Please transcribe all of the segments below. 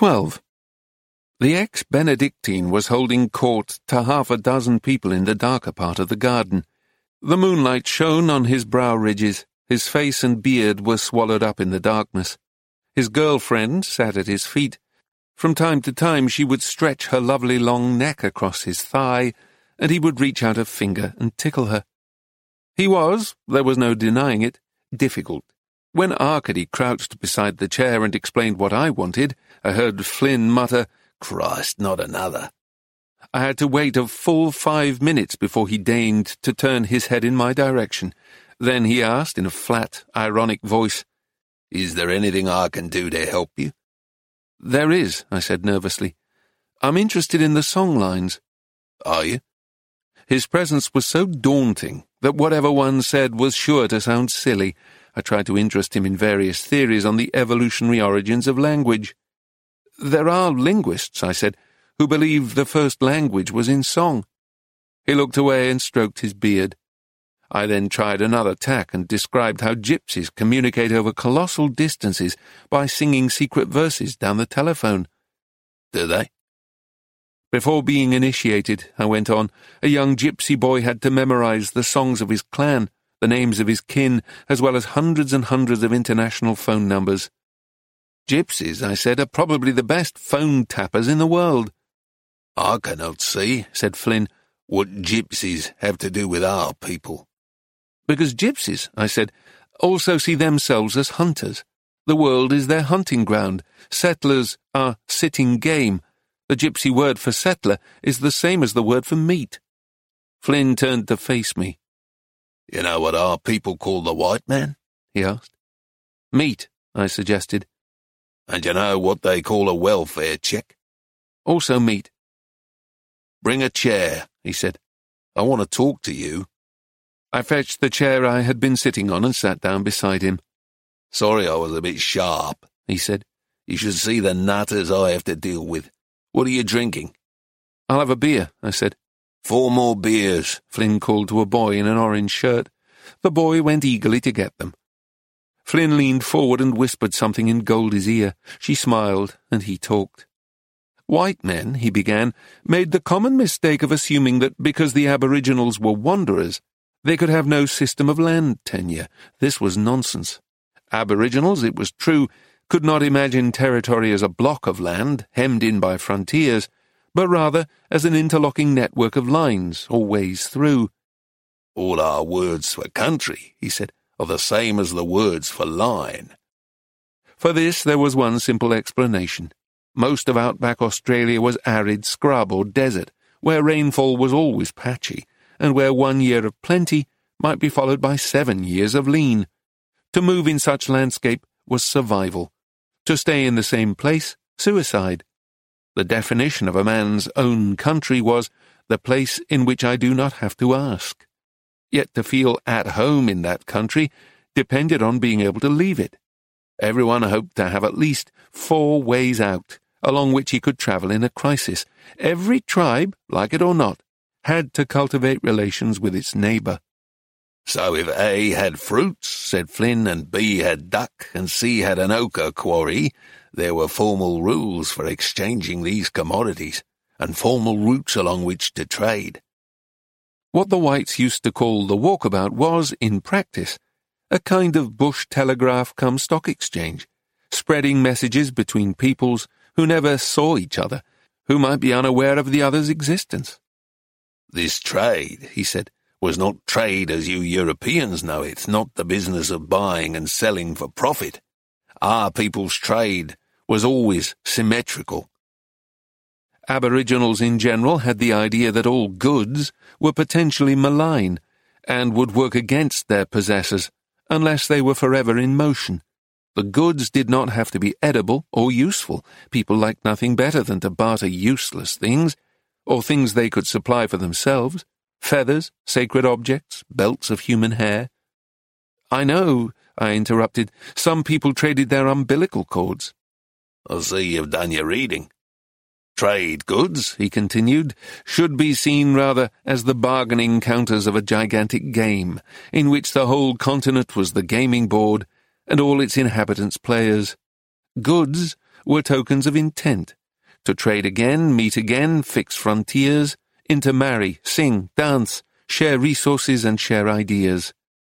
12. The ex-Benedictine was holding court to 6 people in the darker part of the garden. The moonlight shone on his brow ridges, his face and beard were swallowed up in the darkness. His girlfriend sat at his feet. From time to time she would stretch her lovely long neck across his thigh, and he would reach out a finger and tickle her. He was, there was no denying it, difficult. When Arcady crouched beside the chair and explained what I wanted, I heard Flynn mutter, "Christ, not another." I had to wait a full 5 minutes before he deigned to turn his head in my direction. Then he asked in a flat, ironic voice, "Is there anything I can do to help you?" "There is," I said nervously. "I'm interested in the song lines." "Are you?" His presence was so daunting that whatever one said was sure to sound silly. I tried to interest him in various theories on the evolutionary origins of language. "There are linguists," I said, "who believe the first language was in song." He looked away and stroked his beard. I then tried another tack and described how gypsies communicate over colossal distances by singing secret verses down the telephone. "Do they?" Before being initiated, I went on, a young gypsy boy had to memorize the songs of his clan, the names of his kin, as well as hundreds and hundreds of international phone numbers. "Gypsies," I said, "are probably the best phone tappers in the world." "I cannot see," said Flynn, "what gypsies have to do with our people." "Because gypsies," I said, "also see themselves as hunters. The world is their hunting ground. Settlers are sitting game. The gypsy word for settler is the same as the word for meat." Flynn turned to face me. "You know what our people call the white man?" he asked. "Meat," I suggested. "And you know what they call a welfare check?" "Also meat." "Bring a chair," he said. "I want to talk to you." I fetched the chair I had been sitting on and sat down beside him. "Sorry I was a bit sharp," he said. "You should see the nutters I have to deal with. What are you drinking?" "I'll have a beer," I said. "4 more beers," Flynn called to a boy in an orange shirt. The boy went eagerly to get them. Flynn leaned forward and whispered something in Goldie's ear. She smiled, and he talked. "White men," he began, "made the common mistake of assuming that because the Aboriginals were wanderers, they could have no system of land tenure. This was nonsense. Aboriginals, it was true, could not imagine territory as a block of land hemmed in by frontiers, but rather as an interlocking network of lines or ways through. "All our words for country," he said, "are the same as the words for line." For this there was one simple explanation. Most of outback Australia was arid scrub or desert, where rainfall was always patchy, and where 1 year of plenty might be followed by 7 years of lean. To move in such landscape was survival. To stay in the same place, suicide. The definition of a man's own country was the place in which I do not have to ask. Yet to feel at home in that country depended on being able to leave it. Everyone hoped to have at least 4 ways out, along which he could travel in a crisis. Every tribe, like it or not, had to cultivate relations with its neighbour. "So if A had fruits," said Flynn, "and B had duck, and C had an ochre quarry, there were formal rules for exchanging these commodities, and formal routes along which to trade." What the whites used to call the walkabout was, in practice, a kind of bush telegraph cum stock exchange, spreading messages between peoples who never saw each other, who might be unaware of the other's existence. "This trade," he said, "was not trade as you Europeans know it, not the business of buying and selling for profit. Our people's trade was always symmetrical." Aboriginals in general had the idea that all goods were potentially malign and would work against their possessors unless they were forever in motion. The goods did not have to be edible or useful. People liked nothing better than to barter useless things, or things they could supply for themselves. Feathers, sacred objects, belts of human hair. "I know," I interrupted, "some people traded their umbilical cords." "I see you've done your reading." "Trade goods," he continued, "should be seen rather as the bargaining counters of a gigantic game, in which the whole continent was the gaming board, and all its inhabitants players. Goods were tokens of intent. To trade again, meet again, fix frontiers, intermarry, sing, dance, share resources and share ideas.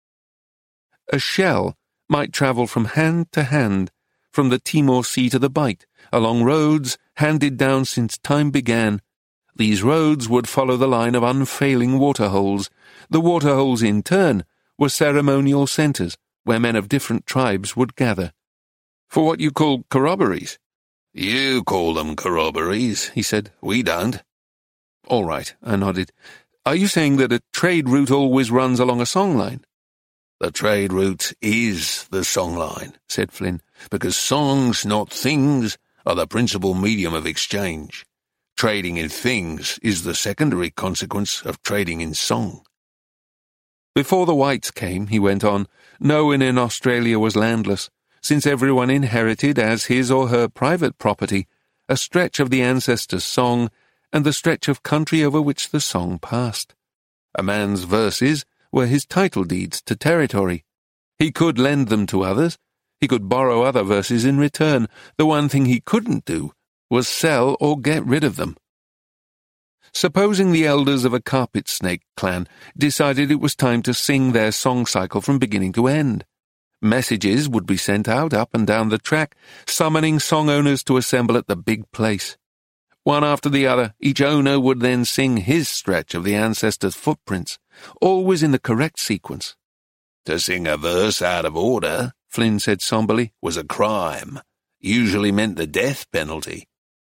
A shell might travel from hand to hand, from the Timor Sea to the Bight, along roads handed down since time began. These roads would follow the line of unfailing waterholes. The waterholes, in turn, were ceremonial centres where men of different tribes would gather. For what you call corroborees? You call them corroborees, he said. We don't. All right, I nodded. Are you saying that a trade route always runs along a songline? The trade route is the songline, said Flynn, because songs, not things, are the principal medium of exchange. Trading in things is the secondary consequence of trading in song. Before the whites came, he went on, no one in Australia was landless, since everyone inherited as his or her private property a stretch of the ancestors' song and the stretch of country over which the song passed. A man's verses were his title deeds to territory. He could lend them to others. He could borrow other verses in return. The one thing he couldn't do was sell or get rid of them. Supposing the elders of a carpet snake clan decided it was time to sing their song cycle from beginning to end. Messages would be sent out up and down the track, summoning song owners to assemble at the big place. One after the other, each owner would then sing his stretch of the ancestors' footprints, always in the correct sequence. To sing a verse out of order, Flynn said somberly, was a crime. Usually meant the death penalty.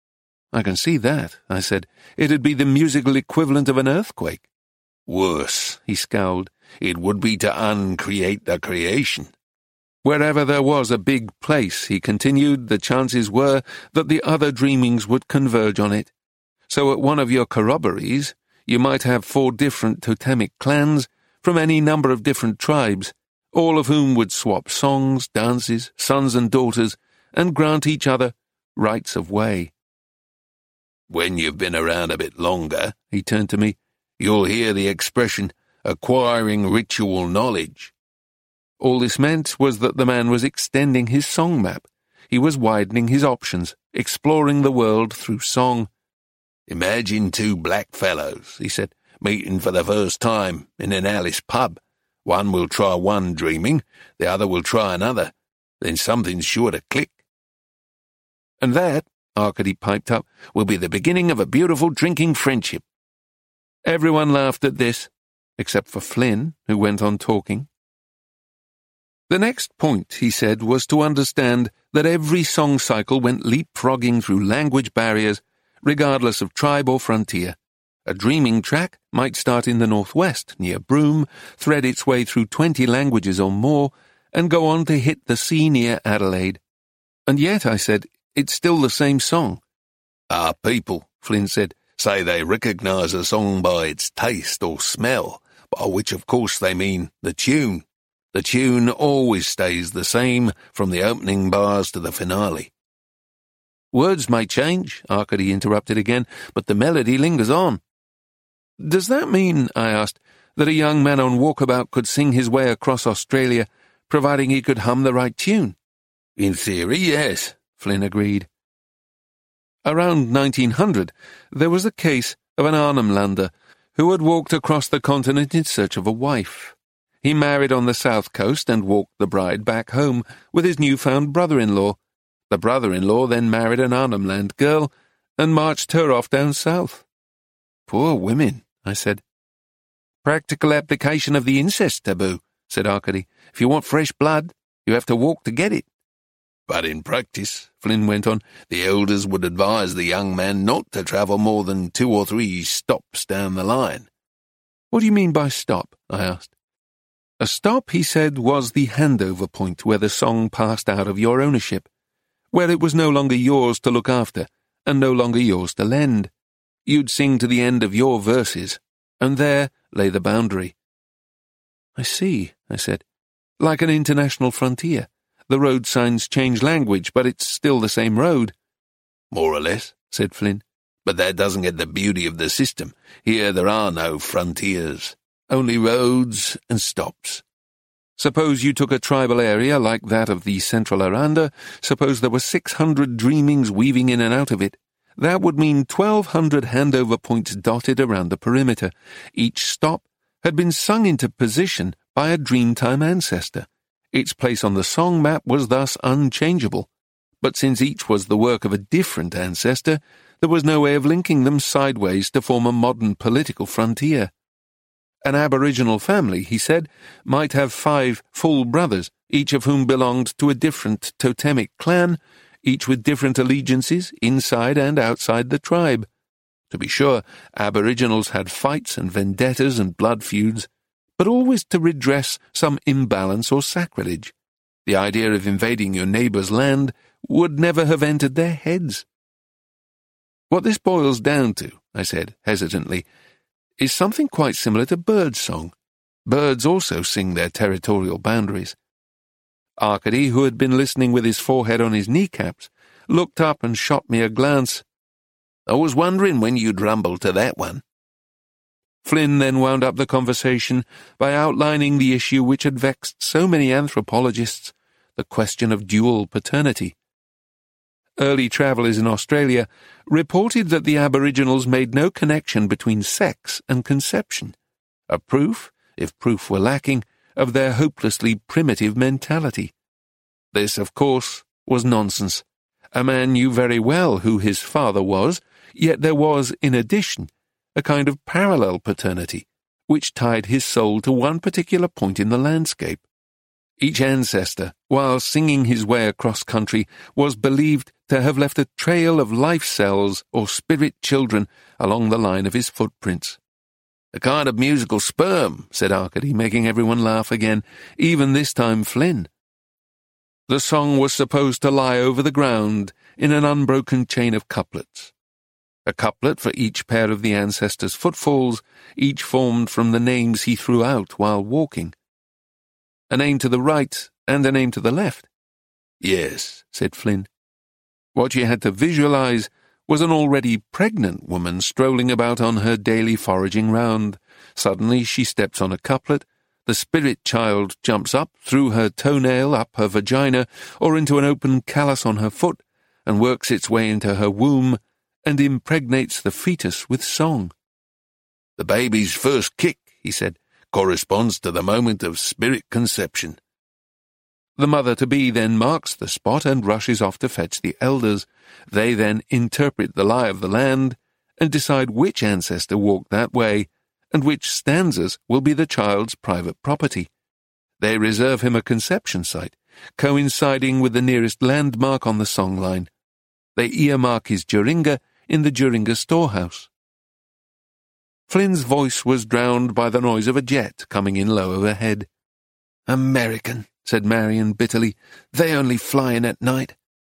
I can see that, I said. It'd be the musical equivalent of an earthquake. Worse, he scowled. It would be to uncreate the creation. Wherever there was a big place, he continued, the chances were that the other dreamings would converge on it. So at one of your corroborees, you might have 4 different totemic clans from any number of different tribes, all of whom would swap songs, dances, sons and daughters, and grant each other rights of way. When you've been around a bit longer, he turned to me, you'll hear the expression, acquiring ritual knowledge. All this meant was that the man was extending his song map. He was widening his options, exploring the world through song. Imagine 2 black fellows, he said, meeting for the first time in an Alice pub. One will try one dreaming, the other will try another. Then something's sure to click. And that, Arcady piped up, will be the beginning of a beautiful drinking friendship. Everyone laughed at this, except for Flynn, who went on talking. The next point, he said, was to understand that every song cycle went leapfrogging through language barriers, regardless of tribe or frontier. A dreaming track might start in the northwest, near Broome, thread its way through 20 languages or more, and go on to hit the sea near Adelaide. And yet, I said, it's still the same song. Our people, Flynn said, say they recognise a song by its taste or smell, by which of course they mean the tune. The tune always stays the same from the opening bars to the finale. Words may change, Arcady interrupted again, but the melody lingers on. Does that mean, I asked, that a young man on walkabout could sing his way across Australia, providing he could hum the right tune? In theory, yes, Flynn agreed. Around 1900, there was a case of an Arnhemlander who had walked across the continent in search of a wife. He married on the south coast and walked the bride back home with his newfound brother-in-law. The brother-in-law then married an Arnhemland girl and marched her off down south. Poor women, I said. Practical application of the incest taboo, said Arcady. If you want fresh blood, you have to walk to get it. But in practice, Flynn went on, the elders would advise the young man not to travel more than 2 or 3 stops down the line. What do you mean by stop? I asked. A stop, he said, was the handover point where the song passed out of your ownership, where it was no longer yours to look after and no longer yours to lend. You'd sing to the end of your verses, and there lay the boundary. I see, I said. Like an international frontier. The road signs change language, but it's still the same road. More or less, said Flynn. But that doesn't get the beauty of the system. Here there are no frontiers, only roads and stops. Suppose you took a tribal area like that of the Central Aranda, suppose there were 600 dreamings weaving in and out of it. That would mean 1,200 handover points dotted around the perimeter. Each stop had been sung into position by a Dreamtime ancestor. Its place on the song map was thus unchangeable. But since each was the work of a different ancestor, there was no way of linking them sideways to form a modern political frontier. An Aboriginal family, he said, might have 5 full brothers, each of whom belonged to a different totemic clan, each with different allegiances inside and outside the tribe. To be sure, Aboriginals had fights and vendettas and blood feuds, but always to redress some imbalance or sacrilege. The idea of invading your neighbour's land would never have entered their heads. What this boils down to, I said hesitantly, is something quite similar to birdsong. Birds also sing their territorial boundaries. Arcady, who had been listening with his forehead on his kneecaps, looked up and shot me a glance. I was wondering when you'd rumble to that one. Flynn then wound up the conversation by outlining the issue which had vexed so many anthropologists, the question of dual paternity. Early travellers in Australia reported that the Aboriginals made no connection between sex and conception, a proof, if proof were lacking, of their hopelessly primitive mentality. This, of course, was nonsense. A man knew very well who his father was, yet there was, in addition, a kind of parallel paternity, which tied his soul to one particular point in the landscape. Each ancestor, while singing his way across country, was believed to have left a trail of life cells or spirit children along the line of his footprints. A kind of musical sperm, said Arcady, making everyone laugh again, even this time Flynn. The song was supposed to lie over the ground in an unbroken chain of couplets. A couplet for each pair of the ancestor's footfalls, each formed from the names he threw out while walking. A name to the right and a name to the left. Yes, said Flynn. What you had to visualize was an already pregnant woman strolling about on her daily foraging round. Suddenly she steps on a couplet, the spirit child jumps up through her toenail up her vagina or into an open callus on her foot and works its way into her womb and impregnates the fetus with song. The baby's first kick, he said, corresponds to the moment of spirit conception. The mother-to-be then marks the spot and rushes off to fetch the elders. They then interpret the lie of the land and decide which ancestor walked that way and which stanzas will be the child's private property. They reserve him a conception site, coinciding with the nearest landmark on the songline. They earmark his Juringa in the Juringa storehouse. Flynn's voice was drowned by the noise of a jet coming in low overhead. American, said Marion bitterly. They only fly in at night.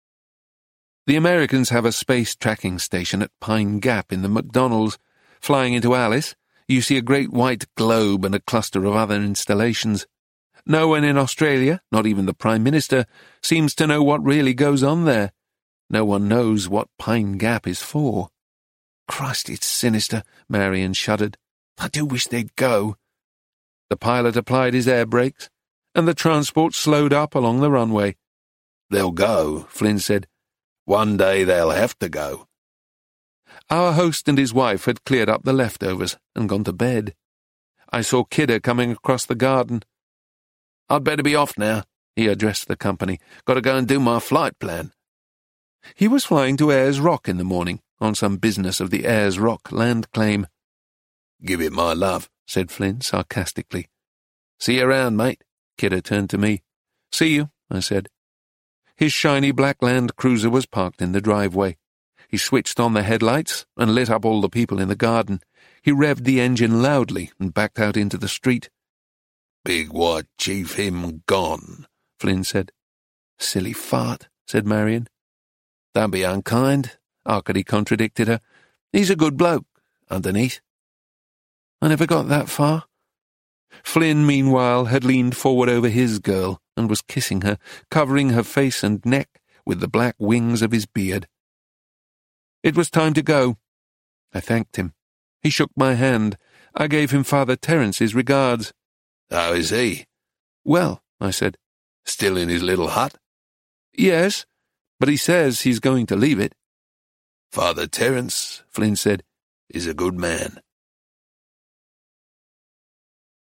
The Americans have a space tracking station at Pine Gap in the McDonald's. Flying into Alice, you see a great white globe and a cluster of other installations. No one in Australia, not even the Prime Minister, seems to know what really goes on there. No one knows what Pine Gap is for. Christ, it's sinister, Marion shuddered. I do wish they'd go. The pilot applied his air brakes, and the transport slowed up along the runway. They'll go, Flynn said. One day they'll have to go. Our host and his wife had cleared up the leftovers and gone to bed. I saw Kidder coming across the garden. I'd better be off now, he addressed the company. Got to go and do my flight plan. He was flying to Ayers Rock in the morning, on some business of the Ayers Rock land claim. Give it my love, said Flynn sarcastically. See you around, mate. Kidder turned to me. See you, I said. His shiny black Land Cruiser was parked in the driveway. He switched on the headlights and lit up all the people in the garden. He revved the engine loudly and backed out into the street. Big white chief him gone, Flynn said. Silly fart, said Marion. Don't be unkind, Arcady contradicted her. He's a good bloke, underneath. I never got that far. Flynn, meanwhile, had leaned forward over his girl and was kissing her, covering her face and neck with the black wings of his beard. It was time to go. I thanked him. He shook my hand. I gave him Father Terence's regards. How is he? Well, I said. Still in his little hut? Yes, but he says he's going to leave it. Father Terence, Flynn said, is a good man.